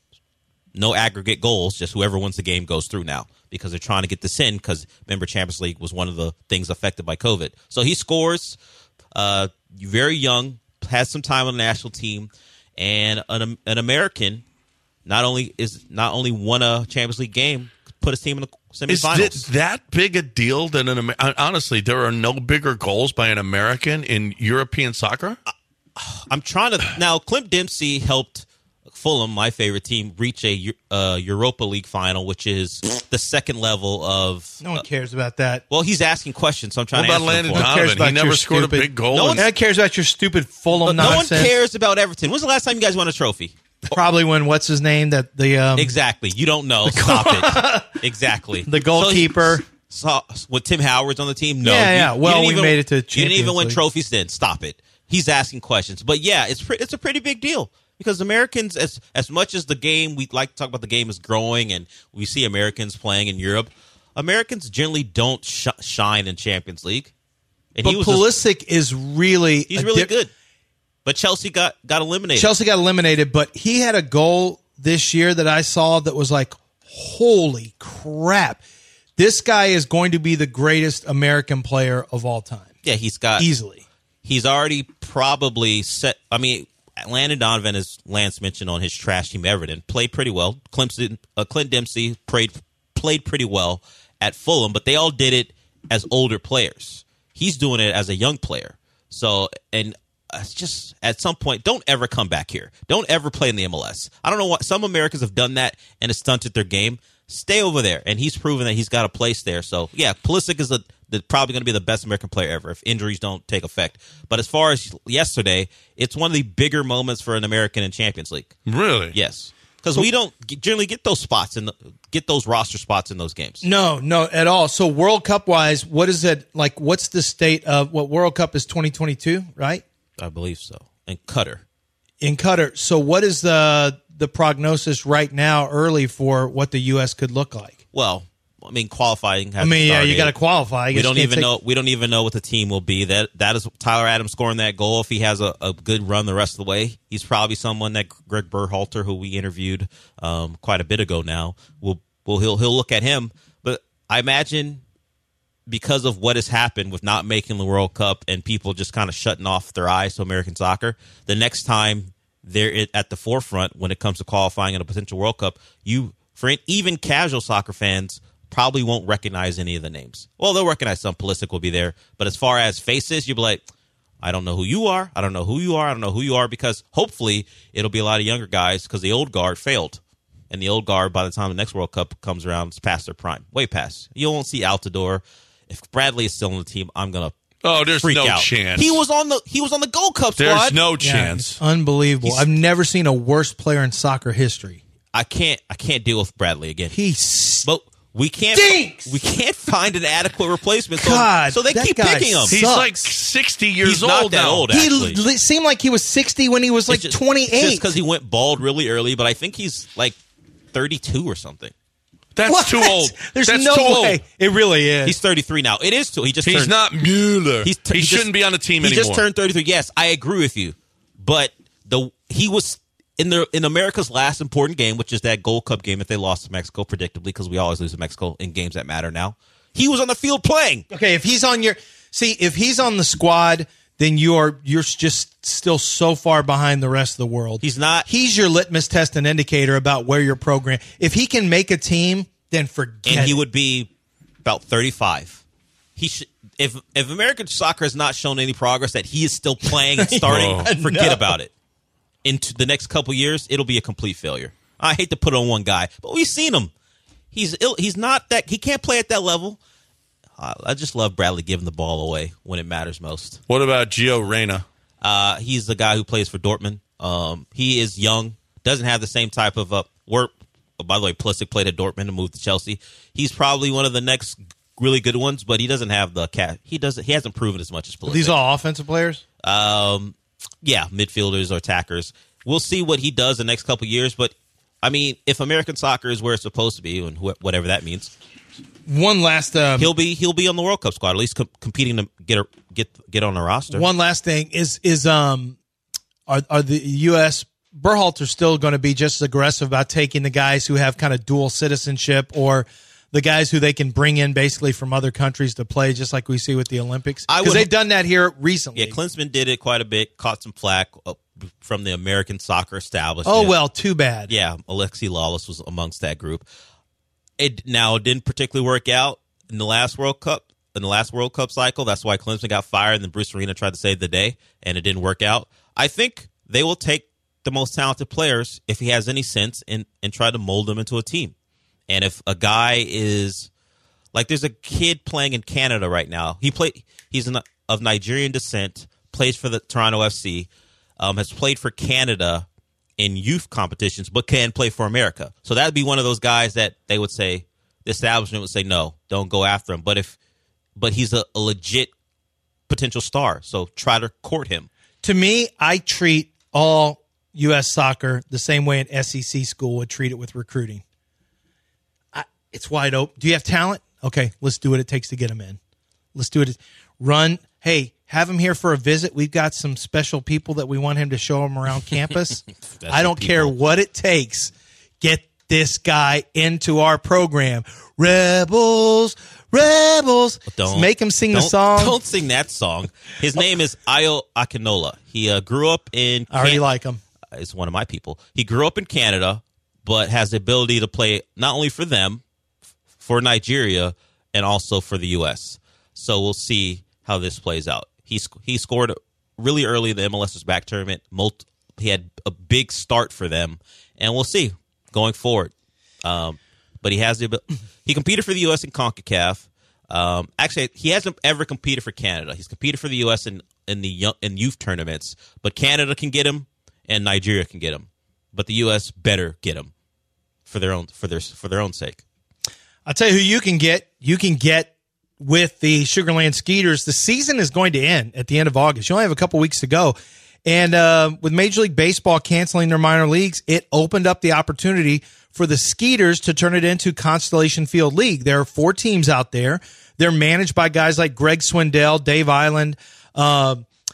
no aggregate goals, just whoever wins the game goes through now because they're trying to get this in because, remember, Champions League was one of the things affected by COVID. So he scores, uh, very young, has some time on the national team, and an, an American not only is not only won a Champions League game, put his team in the semifinals. Is it that big a deal that an Amer- honestly, there are no bigger goals by an American in European soccer? I'm trying to now. Clint Dempsey helped Fulham, my favorite team, reach a uh, Europa League final, which is the second level of. No one cares about that. Well, he's asking questions, so I'm trying What to about answer Landon them for him. cares Donovan? He about never your scored stupid- a big goal. No in- one- No one cares about your stupid Fulham But no one nonsense. cares about Everton. When's the last time you guys won a trophy? Probably when what's his name that the um, Exactly. You don't know. Stop it. Exactly. the goalkeeper. So, so, with Tim Howard's on the team? No. Yeah, You- yeah. you Well, didn't we even- made it to You didn't even Champions win League. trophies then. Stop it. He's asking questions. But yeah, it's pre- it's a pretty big deal because Americans, as as much as the game, we like to talk about the game is growing and we see Americans playing in Europe, Americans generally don't sh- shine in Champions League. And But he was just- Pulisic is really he's a really dip- good. But Chelsea got, got eliminated. Chelsea got eliminated, but he had a goal this year that I saw that was like, holy crap. This guy is going to be the greatest American player of all time. Yeah, he's got Easily. He's already probably set. I mean, Landon Donovan, as Lance mentioned on his trash team Everton, played pretty well. Clemson, uh, Clint Dempsey played played pretty well at Fulham, but they all did it as older players. He's doing it as a young player. So, and it's just at some point, don't ever come back here. Don't ever play in the M L S. I don't know what some Americans have done that and it's stunted their game. Stay over there, and he's proven that he's got a place there. So, yeah, Pulisic is a, the, probably going to be the best American player ever if injuries don't take effect. But as far as yesterday, it's one of the bigger moments for an American in Champions League. Really? Yes, because we don't g- generally get those spots in the, get those roster spots in those games. No, no, at all. So World Cup wise, what is it like? What's the state of what World Cup is twenty twenty-two, right? I believe so. And Qatar. In Qatar. So what is the the prognosis right now early for what the U S could look like? Well, I mean, qualifying. I mean, yeah, you got to qualify. I We guess don't you can't even take- know. We don't even know what the team will be. That that is Tyler Adams scoring that goal. If he has a, a good run the rest of the way, he's probably someone that Greg Berhalter, who we interviewed um, quite a bit ago now, will will he'll he'll look at him. But I imagine because of what has happened with not making the World Cup and people just kind of shutting off their eyes to American soccer, the next time they're at the forefront when it comes to qualifying in a potential World Cup, you for even casual soccer fans probably won't recognize any of the names. Well, they'll recognize some. Pulisic will be there. But as far as faces, you'll be like, I don't know who you are. I don't know who you are. I don't know who you are, because hopefully it'll be a lot of younger guys, because the old guard failed. And the old guard, by the time the next World Cup comes around, is past their prime. Way past. You won't see Altidore. If Bradley is still on the team, I'm going to Oh, there's freak no out. chance. He was on the he was on the Gold Cup squad. There's no Yeah, chance. it's unbelievable. He's- I've never seen a worse player in soccer history. I can't I can't deal with Bradley again. He But we can't stinks! we can't find an adequate replacement. So, God, so they that keep guy picking him. He's sucks. like sixty years He's old not that now. old, He actually. l- seemed like he was sixty when he was like It's just- twenty-eight. Just because he went bald really early, but I think he's like thirty-two or something. That's What? too old. There's That's no too way. old. It really is. He's thirty-three now. It is too. He just He's turned, not Mueller. He's t- he, he just- shouldn't be on the team He anymore. just turned thirty-three. Yes, I agree with you. But the he was in the in America's last important game, which is that Gold Cup game that they lost to Mexico, predictably, because we always lose to Mexico in games that matter now. He was on the field playing. Okay, if he's on your see, if he's on the squad, then you're you're just still so far behind the rest of the world. He's not. He's your litmus test and indicator about where your program. If he can make a team, then forget and he it. would be about thirty-five. He should. If if American soccer has not shown any progress that he is still playing and starting, Oh, forget no. about it. Into the next couple years, it'll be a complete failure. I hate to put it on one guy, but we've seen him. He's ill, he's not that. He can't play at that level. Uh, I just love Bradley giving the ball away when it matters most. What about Gio Reyna? Uh, he's the guy who plays for Dortmund. Um, he is young, doesn't have the same type of uh, work. Oh, by the way, Pulisic played at Dortmund and moved to Chelsea. He's probably one of the next really good ones, but he doesn't have the cat. He doesn't. He hasn't proven as much as Pulisic. Are these all offensive players? Um, yeah, midfielders or attackers. We'll see what he does the next couple of years. But I mean, if American soccer is where it's supposed to be, and wh- whatever that means, One last um, he'll be he'll be on the World Cup squad, at least com- competing to get a, get get on the roster. one last thing is is um are are the U S Berhalter's still going to be just as aggressive about taking the guys who have kind of dual citizenship, or the guys who they can bring in basically from other countries to play, just like we see with the Olympics? I Because would- they've done that here recently. Yeah, Klinsmann did it quite a bit, caught some flack uh, from the American soccer establishment. Oh, well, too bad. Yeah, Alexi Lawless was amongst that group. It now it didn't particularly work out in the last World Cup, in the last World Cup cycle. That's why Klinsmann got fired, and then Bruce Arena tried to save the day, and it didn't work out. I think they will take the most talented players, if he has any sense, and, and try to mold them into a team. And if a guy is like, there's a kid playing in Canada right now. He played. He's an, of Nigerian descent. Plays for the Toronto F C. Um, has played for Canada in youth competitions, but can play for America. So that'd be one of those guys that they would say, the establishment would say, no, don't go after him. But if, but he's a, a legit potential star. So try to court him. To me, I treat all U S soccer the same way an S E C school would treat it with recruiting. I, it's wide open. Do you have talent? Okay, let's do what it takes to get them in. Let's do it. Run. Hey, have him here for a visit. We've got some special people that we want him to show him around campus. I don't care what it takes. Get this guy into our program. Rebels, rebels. Don't Make him sing the don't- song. Don't sing that song. His name is Ayo Akinola. He uh, grew up in. I already Can- like him. It's one of my people. He grew up in Canada, but has the ability to play not only for them, f- for Nigeria, and also for the U S. So we'll see how this plays out. He sc- he scored really early in the M L S's back tournament. Multi- he had a big start for them, and we'll see going forward. Um, but he has the abil- he competed for the U S in CONCACAF. Um, actually, he hasn't ever competed for Canada. He's competed for the U S in in the young, in youth tournaments, but Canada can get him and Nigeria can get him, but the U S better get him for their own for their for their own sake. I'll tell you who you can get. You can get with the Sugarland Skeeters. The season is going to end at the end of August. You only have a couple weeks to go. And uh, with Major League Baseball canceling their minor leagues, it opened up the opportunity for the Skeeters to turn it into Constellation Field League. There are four teams out there. They're managed by guys like Greg Swindell, Dave Island, uh,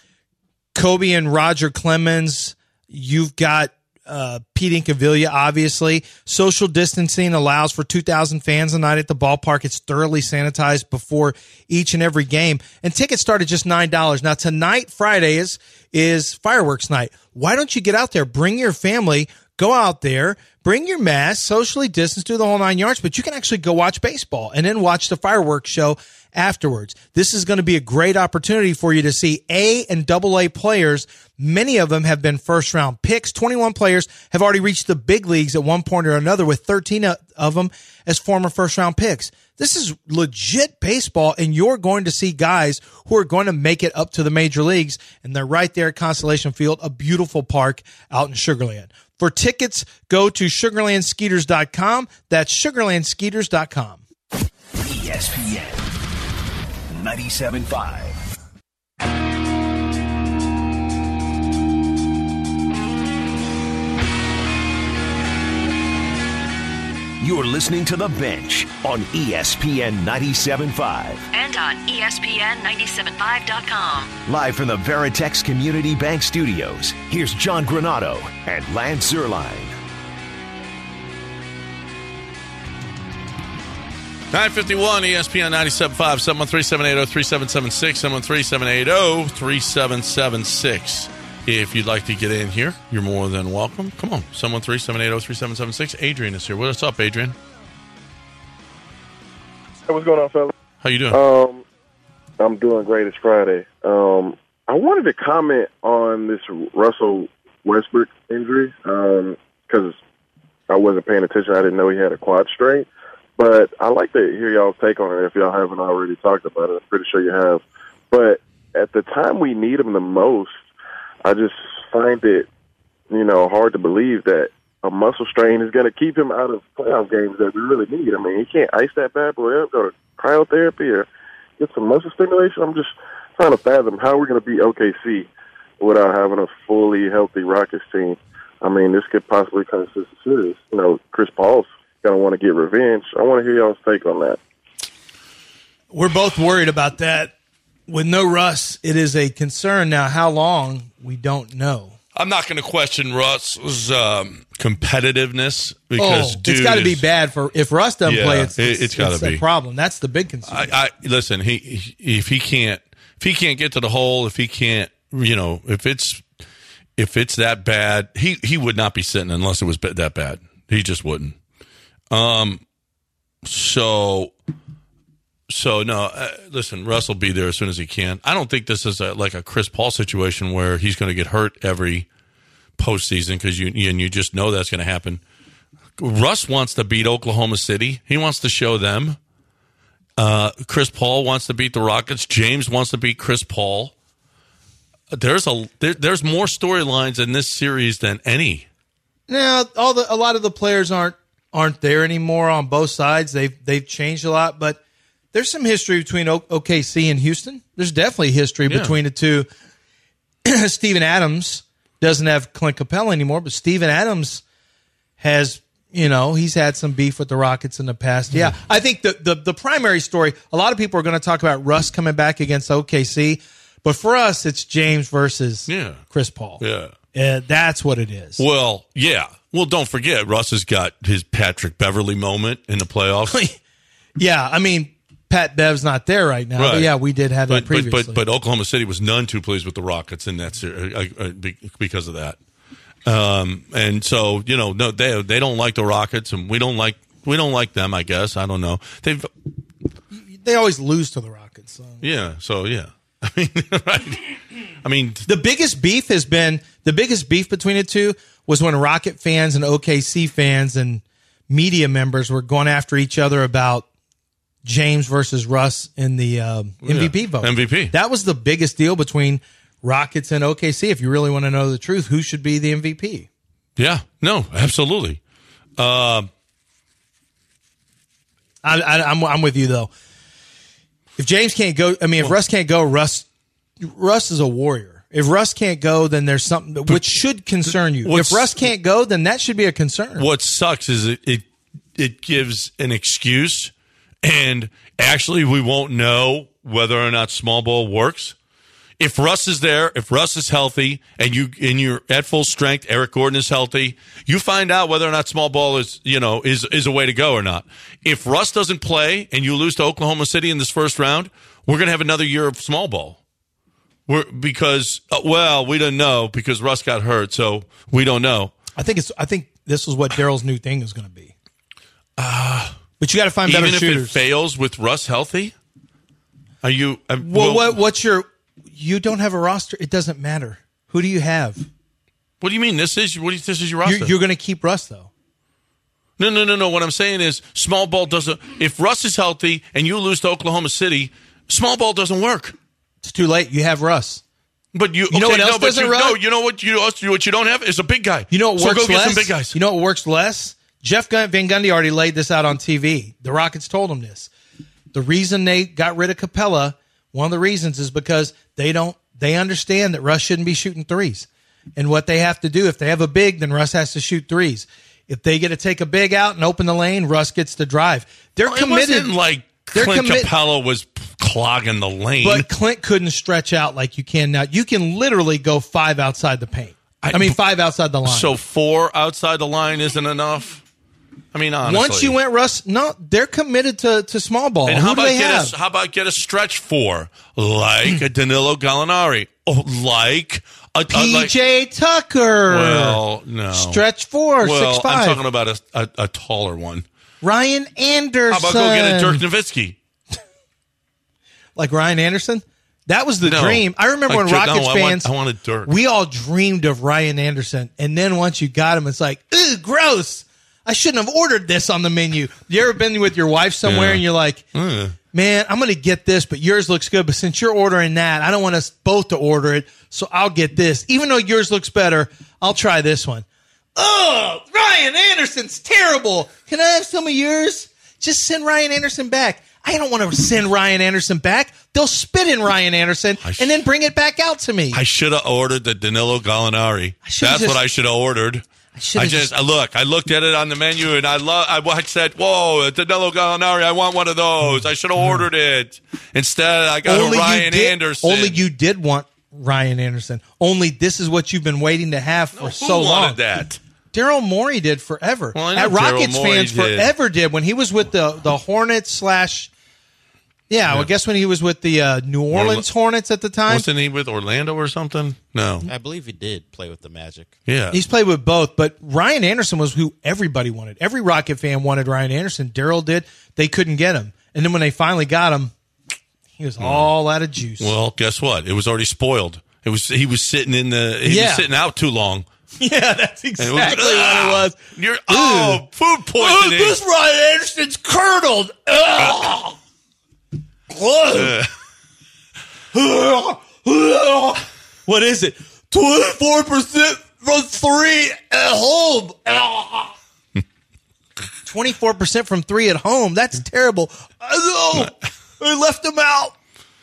Kobe and Roger Clemens. You've got uh, Pete Incaviglia, obviously. Social distancing allows for two thousand fans a night at the ballpark. It's thoroughly sanitized before each and every game. And tickets start at just nine dollars. Now, tonight, Friday, is, is fireworks night. Why don't you get out there? Bring your family. go out there, bring your mask, socially distance, do the whole nine yards, but you can actually go watch baseball and then watch the fireworks show afterwards. This is going to be a great opportunity for you to see A and double A players. Many of them have been first round picks. twenty-one players have already reached the big leagues at one point or another, with thirteen of them as former first round picks. This is legit baseball, and you're going to see guys who are going to make it up to the major leagues, and they're right there at Constellation Field, a beautiful park out in Sugar Land. For tickets, go to sugar land skeeters dot com. That's sugar land skeeters dot com. E S P N ninety-seven point five. You're listening to The Bench on E S P N ninety-seven point five. And on E S P N ninety-seven point five dot com. Live from the Veritex Community Bank Studios, here's John Granado and Lance Zierlein. nine fifty-one E S P N ninety-seven point five, seven one three, seven eight zero, three seven seven six, seven one three, seven eight zero, three seven seven six. If you'd like to get in here, you're more than welcome. Come on, seven one three, seven eight zero, three seven seven six. Adrian is here. What's up, Adrian? Hey, what's going on, fellas? How you doing? Um, I'm doing great. It's Friday. Um, I wanted to comment on this Russell Westbrook injury because um, I wasn't paying attention. I didn't know he had a quad strain. But I'd like to hear y'all's take on it if y'all haven't already talked about it. I'm pretty sure you have. But at the time we need him the most, I just find it, you know, hard to believe that a muscle strain is going to keep him out of playoff games that we really need. I mean, he can't ice that bad boy up, go to cryotherapy or get some muscle stimulation. I'm just trying to fathom how we're going to beat O K C without having a fully healthy Rockets team. I mean, this could possibly come to serious. You know, Chris Paul's going to want to get revenge. I want to hear y'all's take on that. We're both worried about that. With no Russ, it is a concern. Now, how long, we don't know. I'm not going to question Russ's um, competitiveness because oh, dude it's got to is, be bad for if Russ doesn't yeah, play. It's, it's, it's got to be a problem. That's the big concern. I, I listen. He, he if he can't if he can't get to the hole, if he can't, you know, if it's if it's that bad, he he would not be sitting unless it was that bad. He just wouldn't. Um. So. So, no, uh, listen, Russ will be there as soon as he can. I don't think this is a, like a Chris Paul situation where he's going to get hurt every postseason because you and you just know that's going to happen. Russ wants to beat Oklahoma City. He wants to show them. Uh, Chris Paul wants to beat the Rockets. James wants to beat Chris Paul. There's a there, there's more storylines in this series than any. Now, all the a lot of the players aren't aren't there anymore on both sides. They've they've changed a lot, but there's some history between O K C and Houston. There's definitely history yeah. between the two. Steven Adams doesn't have Clint Capella anymore, but Steven Adams has, you know, he's had some beef with the Rockets in the past. Yeah, mm-hmm. I think the, the the primary story, a lot of people are going to talk about Russ coming back against O K C, but for us, it's James versus yeah. Chris Paul. Yeah. Uh, that's what it is. Well, yeah. Well, don't forget, Russ has got his Patrick Beverly moment in the playoffs. yeah, I mean, Pat Bev's not there right now, right. but yeah, we did have that but, previously. But, but, but Oklahoma City was none too pleased with the Rockets in that series because of that. Um, and so, you know, no, they they don't like the Rockets, and we don't like we don't like them. I guess I don't know. They've they always lose to the Rockets. So. Yeah. So yeah. I mean, right. I mean, the biggest beef has been the biggest beef between the two was when Rocket fans and O K C fans and media members were going after each other about James versus Russ in the uh, M V P yeah, vote. M V P. That was the biggest deal between Rockets and O K C. If you really want to know the truth, who should be the M V P? Yeah, no, absolutely. Uh, I, I, I'm I'm with you though. If James can't go, I mean, if well, Russ can't go, Russ Russ is a warrior. If Russ can't go, then there's something that, which should concern you. If Russ can't go, then that should be a concern. What sucks is it it, it gives an excuse. And actually, we won't know whether or not small ball works. If Russ is there, if Russ is healthy, and you and you're at full strength, Eric Gordon is healthy, you find out whether or not small ball is you know is is a way to go or not. If Russ doesn't play and you lose to Oklahoma City in this first round, we're going to have another year of small ball. We're because uh, well, we don't know because Russ got hurt, so we don't know. I think it's. I think this is what Daryl's new thing is going to be. Uh, but you got to find better even shooters. Even if it fails with Russ healthy, are you? Uh, well, well, what, what's your? You don't have a roster. It doesn't matter. Who do you have? What do you mean? This is what? Do you, this is your roster. You're, you're going to keep Russ though. No, no, no, no. What I'm saying is, small ball doesn't. If Russ is healthy and you lose to Oklahoma City, small ball doesn't work. It's too late. You have Russ. But you, you okay, know what else no, but doesn't you, run? No, you know what you what you don't have is a big guy. You know what so works go get less? some big guys. You know what works less? Jeff Van Gundy already laid this out on T V. The Rockets told him this. The reason they got rid of Capella, one of the reasons is because they don't. They understand that Russ shouldn't be shooting threes, and what they have to do if they have a big, then Russ has to shoot threes. If they get to take a big out and open the lane, Russ gets to drive. They're well, committed. It wasn't like They're Clint commi- Capella was clogging the lane. But Clint couldn't stretch out like you can now. You can literally go five outside the paint. I, I mean, five outside the line. So four outside the line isn't enough? I mean, honestly. Once you went Russ, no, they're committed to, to small ball. And Who how do about, they get have? a, how about get a stretch four? Like a Danilo Gallinari. Oh, like a, P J a, like, Tucker. Well, no. Stretch four, well, six five. I'm talking about a, a, a taller one. Ryan Anderson. How about go get a Dirk Nowitzki? Like Ryan Anderson? That was the no, dream. I remember like, when Rockets no, I fans, want, I wanted Dirk. We all dreamed of Ryan Anderson. And then once you got him, it's like, ew, gross. I shouldn't have ordered this on the menu. You ever been with your wife somewhere yeah. and you're like, mm. man, I'm going to get this, but yours looks good. But since you're ordering that, I don't want us both to order it. So I'll get this. Even though yours looks better, I'll try this one. Oh, Ryan Anderson's terrible. Can I have some of yours? Just send Ryan Anderson back. I don't want to send Ryan Anderson back. They'll spit in Ryan Anderson sh- and then bring it back out to me. I should have ordered the Danilo Gallinari. That's just, what I should have ordered. I, I just, just look. I looked at it on the menu and I love. I said, "Whoa, Danilo Gallinari! I want one of those. I should have ordered it." Instead, I got only a Ryan did, Anderson. Only you did want Ryan Anderson. Only this is what you've been waiting to have for no, so who long. Wanted that? Daryl Morey did forever. Well, At Rockets Morey fans did. forever did when he was with the the Hornets slash. Yeah, yeah. Well, I guess when he was with the uh, New Orleans Orla- Hornets at the time. Wasn't he with Orlando or something? No. I believe he did play with the Magic. Yeah. He's played with both, but Ryan Anderson was who everybody wanted. Every Rocket fan wanted Ryan Anderson. Daryl did. They couldn't get him. And then when they finally got him, he was all out of juice. Well, guess what? It was already spoiled. It was He was sitting in the. He yeah. was sitting out too long. Yeah, that's exactly it was, what it was. You're, oh, food poisoning. Oh, this Ryan Anderson's curdled. Ugh. Uh. What is it? twenty-four percent from three at home. twenty-four percent from three at home. That's terrible. I know. I left him out.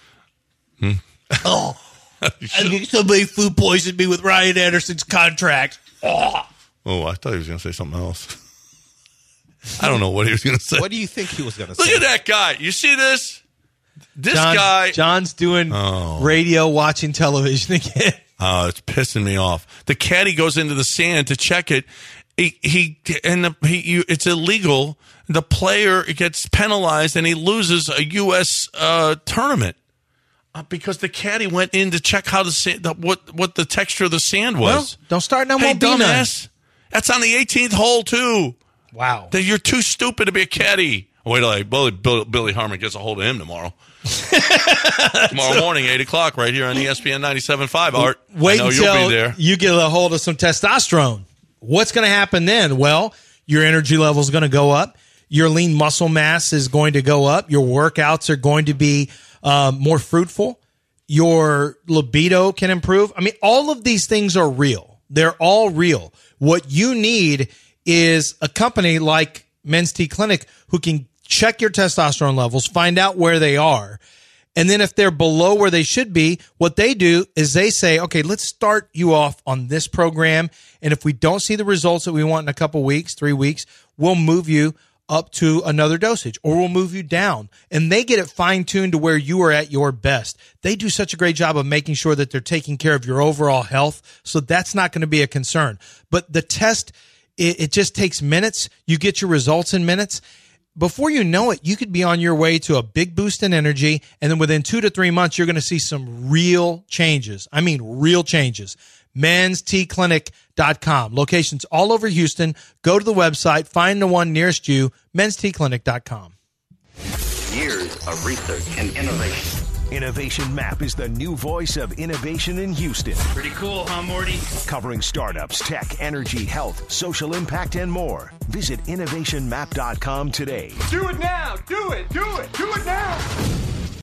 Oh. I think somebody food poisoned me with Ryan Anderson's contract. Oh, oh I thought he was going to say something else. I don't know what he was going to say. What do you think he was going to say? Look at that guy. You see this? This John, guy. John's doing oh. radio, watching television again. Oh, it's pissing me off. The caddy goes into the sand to check it. He, he and the, he, you, it's illegal. The player gets penalized and he loses a U S uh, tournament uh, because the caddy went in to check how the, sand, the what what the texture of the sand was. Well, don't start no hey, more dumbass. That's on the eighteenth hole too. Wow, that you're too stupid to be a caddy. Wait till like Billy, Billy, Billy Harmon gets a hold of him tomorrow. Tomorrow morning, eight o'clock, right here on E S P N ninety-seven point five. Art, wait I know until you'll be there. You get a hold of some testosterone. What's going to happen then? Well, your energy level is going to go up. Your lean muscle mass is going to go up. Your workouts are going to be um, more fruitful. Your libido can improve. I mean, all of these things are real. They're all real. What you need is a company like Men's T Clinic who can check your testosterone levels, find out where they are. And then if they're below where they should be, what they do is they say, okay, let's start you off on this program. And if we don't see the results that we want in a couple weeks, three weeks, we'll move you up to another dosage or we'll move you down. And they get it fine tuned to where you are at your best. They do such a great job of making sure that they're taking care of your overall health. So that's not going to be a concern. But the test, it, it just takes minutes. You get your results in minutes. Before you know it, you could be on your way to a big boost in energy, and then within two to three months, you're going to see some real changes. I mean, real changes. men's t clinic dot com. Locations all over Houston. Go to the website, find the one nearest you, men's t clinic dot com. Years of research and innovation. Innovation Map is the new voice of innovation in Houston. Pretty cool, huh, Morty? Covering startups, tech, energy, health, social impact, and more. Visit innovation map dot com today. Do it now! Do it! Do it! Do it now!